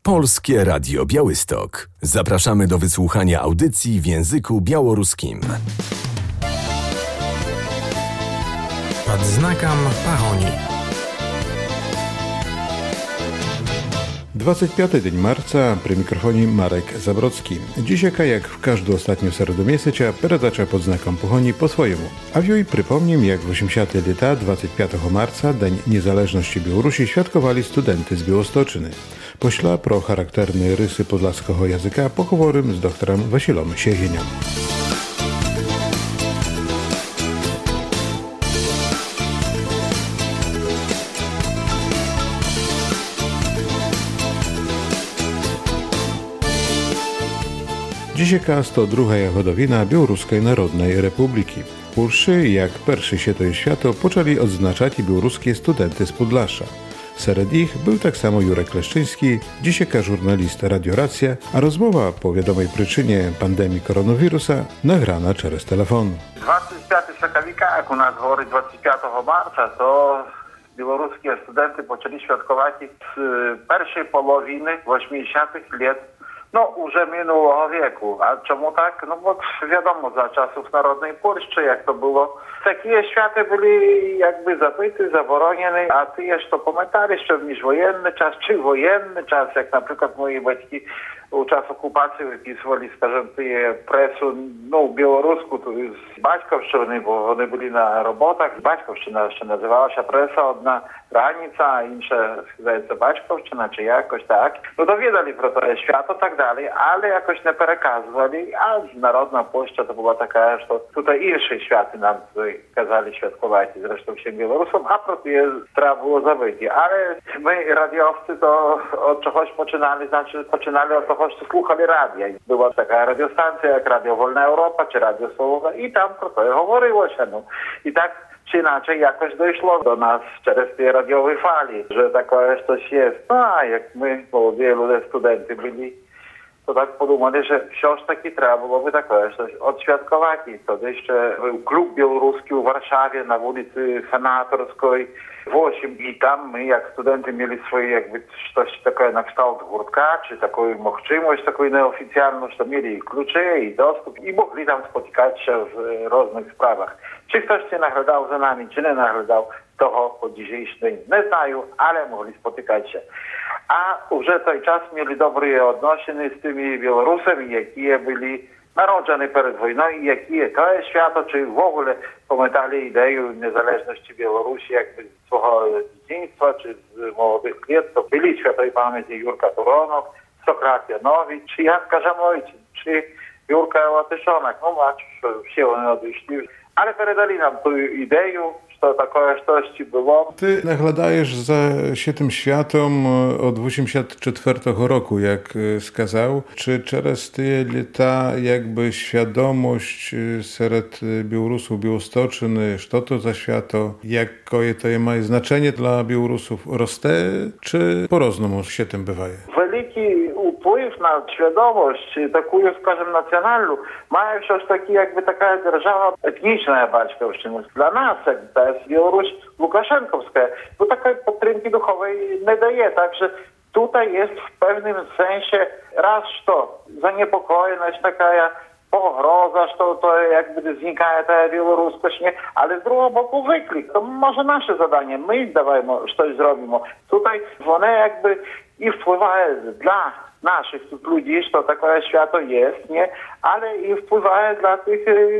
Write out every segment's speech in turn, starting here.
Polskie Radio Białystok. Zapraszamy do wysłuchania audycji w języku białoruskim. Pod znakом Pahoni. 25 dzień marca, przy mikrofonie Marek Zabrocki. Dzisiaj, jak w każdą ostatnią środę miesiąca, передача pod znakom Pahoni po swojemu. A w jej przypomniem, jak w 80 lata 25 marca, Dzień Niezależności Białorusi, świadkowali studenty z Białostoczyny. Pośla pro charakterne rysy podlaskiego języka poговорим z doktorem Wasilom Siegieniem. Dzisiejka 102. hodowina Białoruskiej Narodnej Republiki. Purszy, jak pierwszy się to światu, poczęli odznaczać białoruskie studenty z Podlasza. Wśród ich był tak samo Jurek Leszczyński, dzisiejka żurnalista Radio Racja, a rozmowa po wiadomej przyczynie pandemii koronawirusa nagrana przez telefon. 25 sierpnia, jak u nas говорить 25 marca, to białoruskie studenty poczęli świadkować z pierwszej połowiny 80 lat już minionego wieku. A czemu tak? No bo wiadomo, za czasów Narodnej Polski, jak to było. Takie światy byli jakby zabyte, zabronione, a ty jeszcze pamiętali, jeszcze międzywojenny czas, czy wojenny czas, jak na przykład moi батьки u czas okupacji wypisywali, скажем, presу, białorusku, to z Baćkowszczyny, bo one byli na robotach. Baćkowszczyna jeszcze nazywała się presa, odna granica, a insze, zdaється, Baćkowszczyna, czy jakoś tak. No to wiedzieli pro to świat, tak dalej, ale jakoś nie przekazywali, a Narodna Polska to była taka, że tutaj inne światy nam kazali świadkować, zresztą się Białorusom, a pro to trzeba było zabyć. Ale my, radiowcy, to od czegoś poczynali od того, що слухали радіо. Була така радіостанція, як Радіо Вольна Європа чи Радіо Свобода, і там про це говорилося. І так чи іначе якось дійшло до нас через ті радіові фалі, що таке щось є. А як ми, молоді люди, студенти були, to tak podumali, że wciąż taki trzeba byłoby takie coś odświadkować. Wtedy jeszcze był klub białoruski w Warszawie na ulicy Senatorskiej 8 i tam my jak studenty mieli swoje jakby coś takiego na kształt górka, czy taką możliwość, taką nieoficjalną, że mieli klucze i dostęp i mogli tam spotykać się w różnych sprawach. Czy ktoś się naglądał za nami, czy nie naglądał, toho po dzisiejszy dzień nie znają, ale mogli spotykać się. A już ten czas mieli dobre odnosiny z tymi Białorusami, jakie byli narodzeni przed wojną i jakie to jest świat, czy w ogóle pamiętali ideę niezależności Białorusi jakby z swojego dzieciństwa, czy z młodych lat. To byli świętej pamięci Jurka Turonok, Sokrat Janowicz, czy Janka Żamojcin, czy Jurka Łatyszonak. No wszyscy oni odeszli, ale передали nam tę ideę, to takie coś było. Ty naglądajesz za się tym światom od 84 roku, jak skazał. Czy przez te lata jakby świadomość wśród Białorusów, Białostoczyny, co to za świato, jakie to ma znaczenie dla Białorusów, roste, czy po roznому się tym bywaje? Wielki wpływ na świadomość, taką, скажем, nacjonalną, ma już taki jakby taka держава etniczna Baćkowszczyna. Dla nas, jak to jest Białoruś Łukaszenkowska, bo takiej podtrymki duchowej nie daje, także tutaj jest w pewnym sensie raz to zaniepokojeność, taka pogroza, że to jakby znika ta białoruskość, nie? Ale z drugiego boku wyklik. To może nasze zadanie, my dawajmy, coś zrobimy. Tutaj one jakby i wpływają dla naszych ludzi, że takie świato jest, nie? Ale i wpływają dla tych,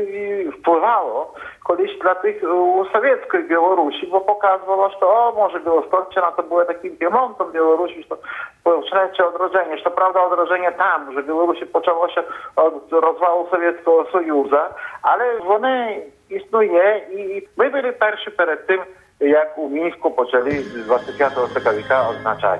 wpływało kiedyś dla tych sowieckiej Białorusi, bo pokazywało, że może Białostoczna to było takim Piemontem Białorusi, że to śledcze odrodzenie, że to prawda odrodzenie tam, że Białorusi poczęło się od rozwału Sowieckiego Sojuszu, ale one istnieje i my byli pierwsi przed tym, jak u Mińsku poczęli 25 sierpnia odznaczać.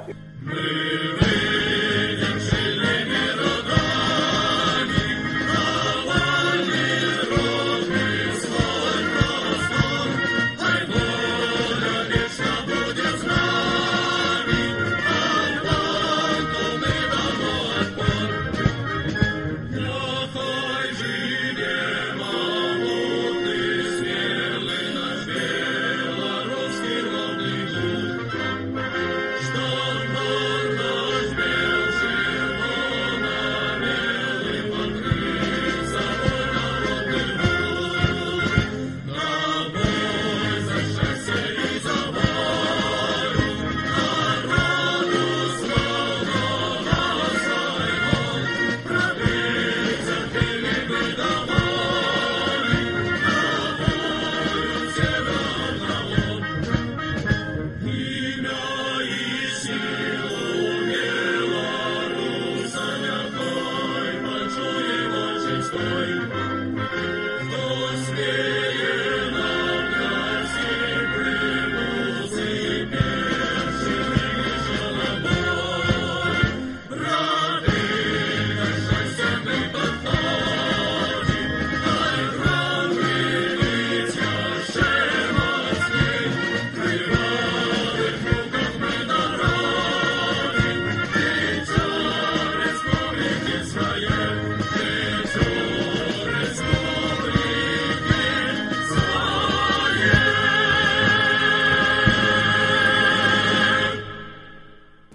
Что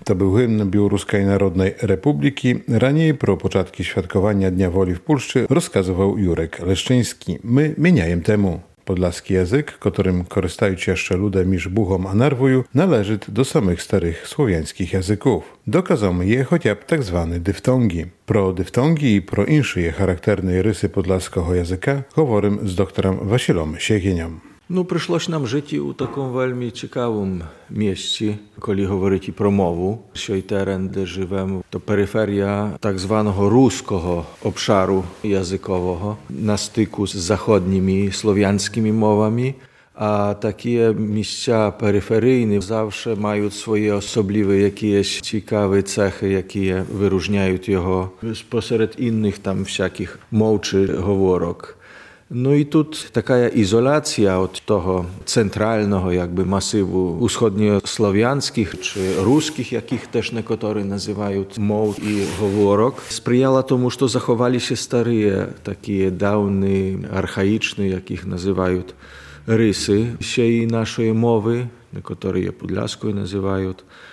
To był hymn Białoruskiej Narodnej Republiki. Raniej pro początki świadkowania Dnia Woli w Puszczy rozkazywał Jurek Leszczyński. My mieniajem temu. Podlaski język, którym korzystają jeszcze ludy miż Buchom a Narwoju, należy do samych starych słowiańskich języków. Dokazamy je chociaż tak zwane dyftongi. Pro dyftongi i pro insze charakterne rysy podlaskiego języka говорим z doktorem Wasilom Siegieniem. Прийшлось нам жити у такому вельми цікавому місці, коли говорити про мову. Що терен, де живемо, то периферія так званого руського обшару язикового на стику з заходніми слов'янськими мовами. А такі місця периферійні завжди мають свої особливі якісь цікаві цехи, які вирізняють його посеред інших там всяких мов чи говорок. I тут taka izolacja od tego centralnego jakby masywu wschodniosłowiańskich czy ruskich, jakich też niektórzy nazywają mow i говорок, sprzyjała temu, że zachowali się stare, takie dawne, archaiczne, jakich nazywają rysy siej naszej mowy, niektórzy je podlaską nazywają.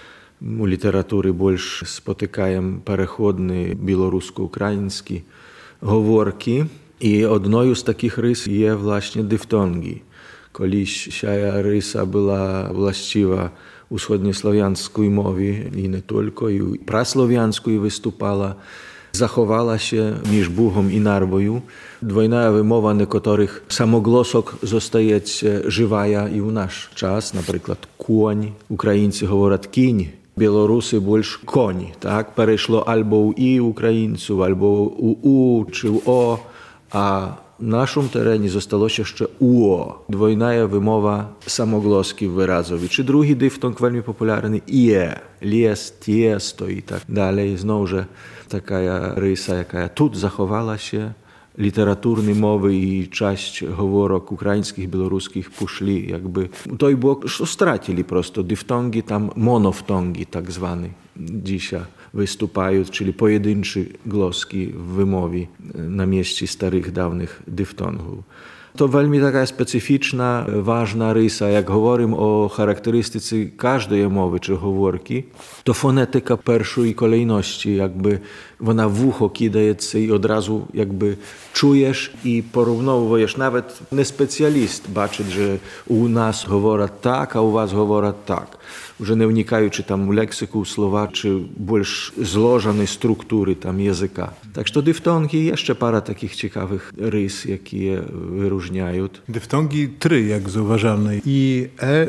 U literatury больше spotykają переходні білорусько-українські говорки. I одною z takich rys je właśnie dyftongi. Kiedyś ta rysa była właściwa wschodniosłowiańskiej mowie i nie tylko, i prasłowiańskiej wystupała. Zachowała się między Buchom i Narwoju. Dwojna wymowa niektórych samoglosok zostaje żywa i u nasz czas, na przykład koń, Ukraińcy mówią kiń. Білоруси більш коні, так? Перейшло або у і українців, або у чи у о, а в нашому терені залишилося ще уо. Двойна вимова самоглосків виразові. Чи другий дифтонг вельми популярний іє, ліс, тісто і так далі. І знову ж така риса, яка тут заховалася. Literatury mowy i część говорок ukraińskich, białoruskich poszli jakby той bok, że stracili prosto dyftongi, tam monoftongi tak zwane dzisiaj występują, czyli pojedyncze głoski w wymowie na miejscu starych, dawnych dyftongów. To veľmi taka specyficzna, ważna rysa. Jak mówimy o charakterystyce każdej mowy czy говорки, to fonetyka pierwszej kolejności, jakby ona w ucho kidaje i od razu jakby czujesz i porównujesz. Nawet nie specjalist baczyć, że u nas mówią tak, a u was mówią tak. Już nie wnikaючи tam leksyku słowa, czy bardziej złożonej struktury tam języka. Tak, że dyftongi jeszcze parę takich ciekawych rys, jakie wyróżniają. Dyftongi trzy, jak zauważamy. I,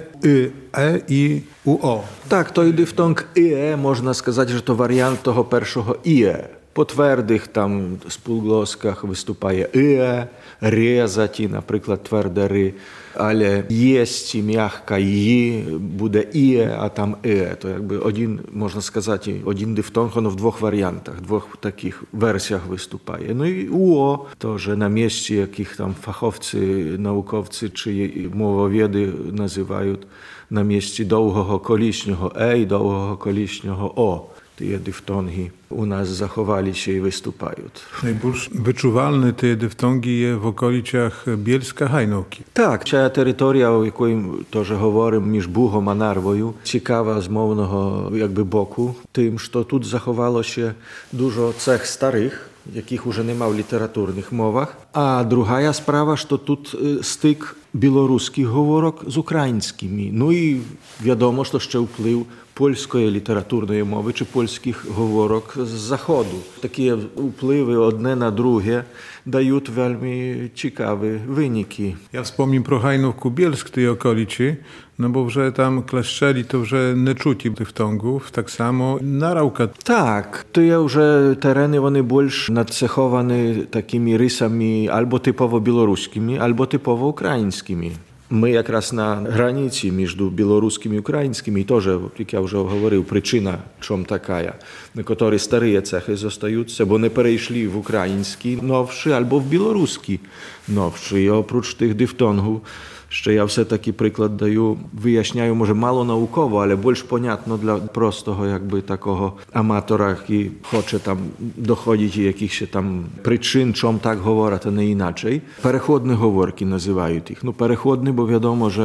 i, u, Tak, to i dyftong ie, można сказать, że to wariant tego pierwszego ie. Po twardych tam spółgłoskach występuje ie, резати, наприклад, тверде ри, але єсть м'яка її буде іє, а там То якби один, можна сказати, один дифтонг, воно в двох варіантах, двох таких версіях виступає. Ну і уо, теж на місці, яких там фаховці, науковці чи мововеди називають на місці довгого колишнього і довгого колишнього о. Te dyftongi u nas zachowali się i występują. Najbardziej wyczuwalne te dyftongi je w okolicach Bielska, Hajnówki. Tak, ta terytoria, o jakiej też mówimy, między Buchom a Narwoju, ciekawa z mownego jakby boku, tym, że tu zachowało się dużo cech starych, jakich już nie ma w literaturnych mowach, a druga sprawa, że tu styk białoruskich говорок z ukraińskimi. No i wiadomo, że jeszcze wpływ польської літературної мови чи польських говорок з Заходу. Такі впливи одне на друге дають вельми цікаві виники. Ja wspomnę pro Hajnówku Bielsk tej okolicy, no bo że tam kleszczeli, to że nie czuci dyftongów, tak samo Narałka. Tak, to je вже tereny, вони більш нацеховані такими рисами albo typowo białoruskimi, albo typowo ukraińskimi. My якраз на границі між білоруськими і українськими, і теж, як я вже говорив, причина чому така. Некоторі старі цехи зостаються, бо не перейшли в українські новші, або в білоруські новші. І опrócz тих дифтонгів, ще я все-таки приклад даю, виясняю, може, мало науково, але більш понятно для простого, якби, такого аматора, який хоче там доходити якихось там причин, чому так говорять, а не inaczej. Переходні говорки називають їх. Ну, переходні, бо відомо, що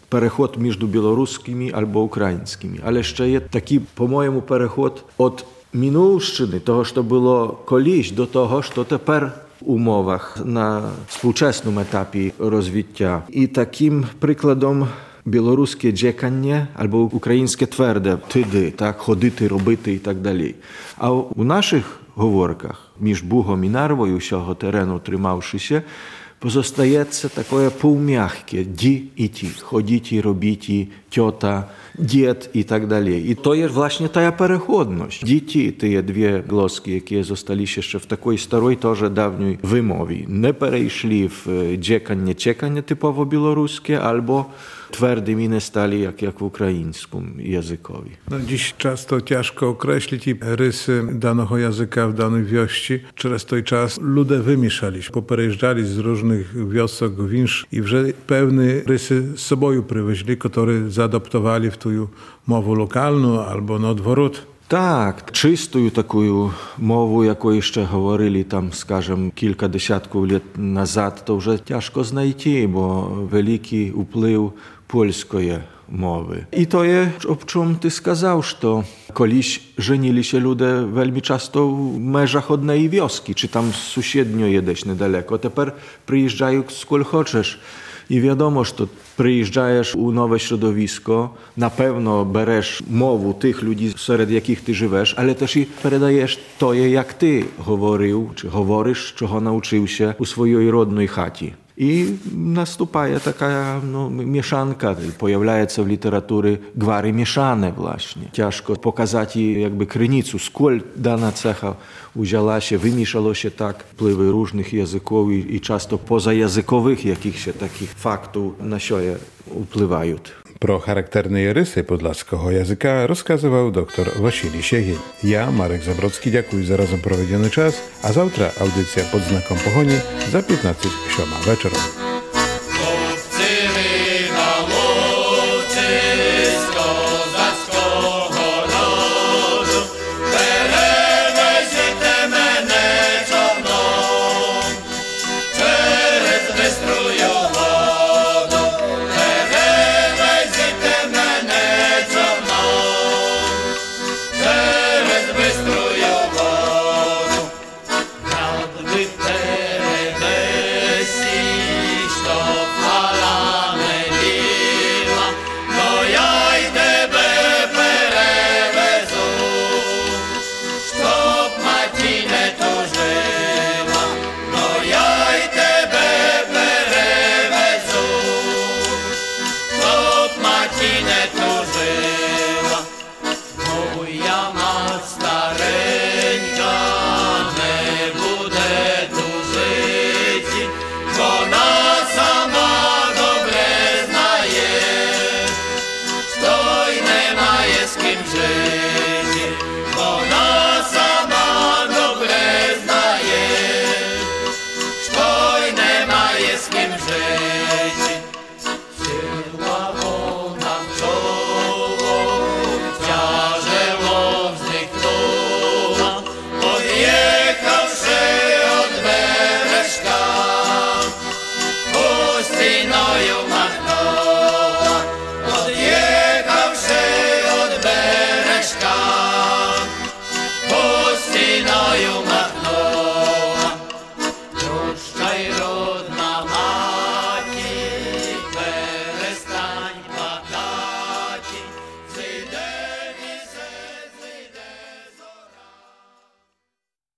переход між білоруськими або українськими. Але ще є такий, по-моєму, переход від минулщини, того, що було колись, до того, що тепер в умовах на współczesnym етапі розвиття. І таким прикладом білоруське джекання або українське тверде «тиди», так, ходити, робити і так далі. А у наших говорках між Бугом і Нарвою, всього терену тримавшися, позостається таке półmiachkie «ді» і «ті», «ходіть», «робіть», «тьота», «дід» і так далі. І то є, власне, та переходність. «Ді», ті є дві глоски, які зосталися ще в такій старій, теж давній вимові. Не перейшли в джекання-чекання типово білоруське, або twardymi nie stali jak w ukraińskim językowi. No, dziś często ciężko określić i rysy danego języka w danej wiości. Przez ten czas ludzie wymieszali, poperejeżdżali z różnych wiosek, winsz i że pewne rysy z sobą przywieźli, które zaadoptowali w tą mowę lokalną albo na odwrót. Так, чистою такою мовою, якою ще говорили там, скажем, кілька десятків літ назад, то вже тяжко знайти, бо великий вплив польської мови. І то є, о чому ти сказав, що колись женилися люди вельми часто в межах однієї вioski, чи там сусідньої десь недалеко. Тепер приїжджають сколь хочеш. І відомо, що приїжджаєш у нове środowisko, напевно береш мову тих людей, серед яких ти живеш, але теж і передаєш те, як ти говорив, чи говориш, чого навчився у своїй родній хаті. I następuje taka mieszanka, pojawiają w literatury gwary mieszane właśnie. Ciężko pokazać jakby krynicę, skąd dana cecha udziała się, wymieszało się tak wpływy różnych języków i często pozajęzykowych jakichś takich faktów na siebie wpływają. Pro charakterne rysy podlaskiego języka rozkazywał dr Wasilij Siegień. Ja, Marek Zabrocki, dziękuję za razem prowadzony czas, a zawtra audycja pod znakom Pochoni za 15:07 wieczorem.